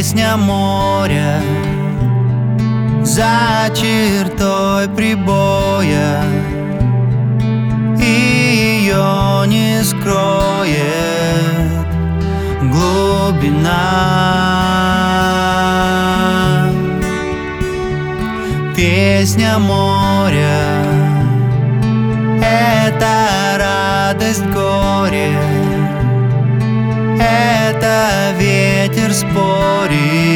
Песня моря за чертой прибоя, и ее не скроет глубина. Песня моря — это радость, горе, это ветер спорит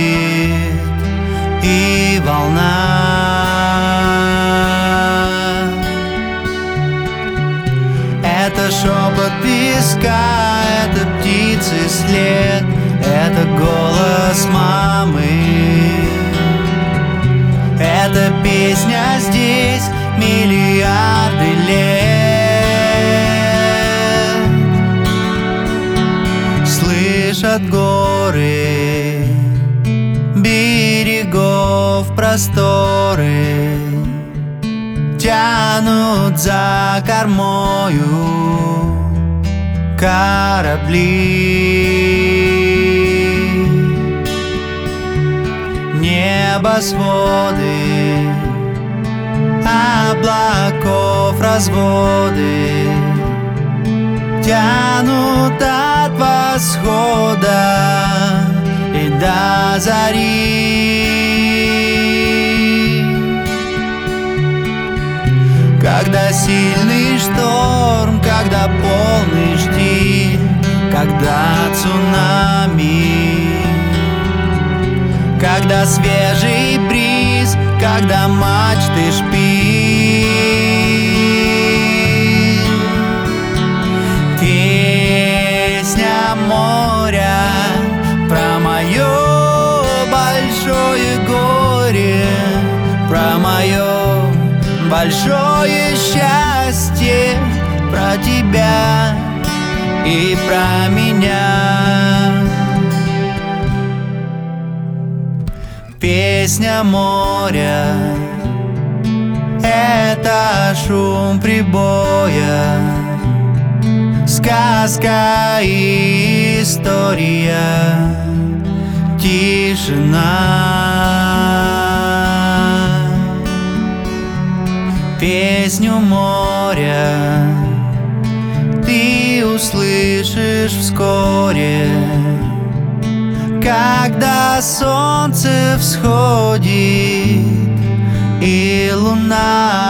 и волна. Это шепот песка, это птицы след, это голос мамы. Эта песня здесь миллиарды лет. Слышат горы берегов просторы, тянут за кормою корабли. Небосводы облаков разводы тянут от восхода и до зари. Когда сильный шторм, когда полный штиль, когда цунами, когда свежий бриз, когда мачты шпиль. Песня моря про мое большое горе, про мое большое счастье, про тебя и про меня. Песня моря — это шум прибоя, сказка и история, тишина. Песню моря ты услышишь вскоре, когда солнце всходит и луна